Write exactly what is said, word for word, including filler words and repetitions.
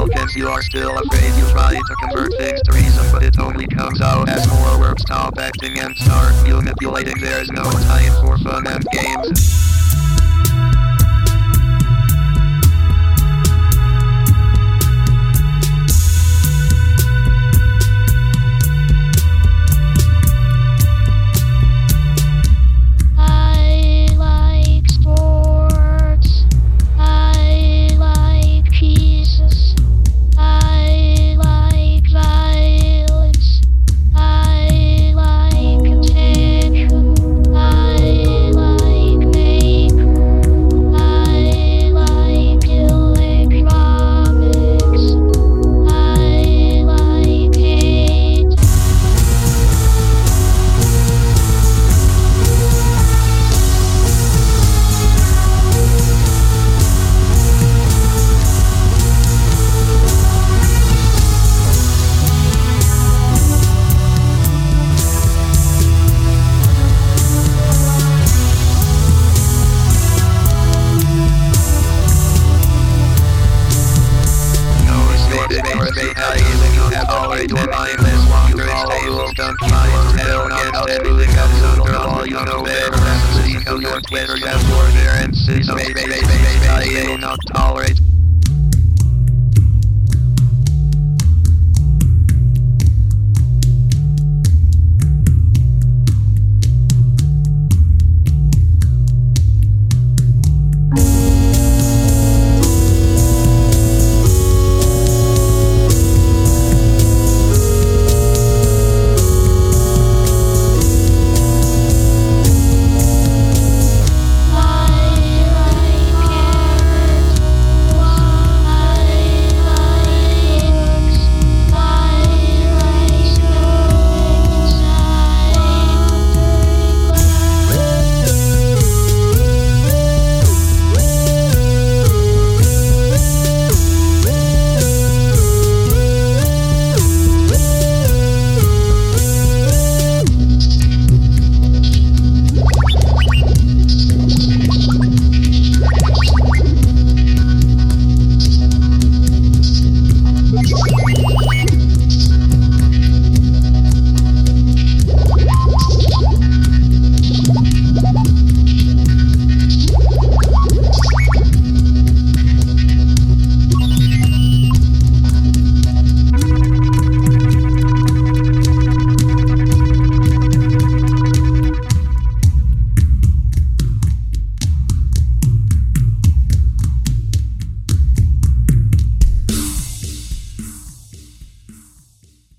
Falcons, you are still afraid. You try to convert things to reason, but it only comes out as more words. Stop acting and start manipulating. There's no time for fun and games. Your Twitter has more appearances, so maybe, maybe, maybe I will not tolerate. We'll be right back.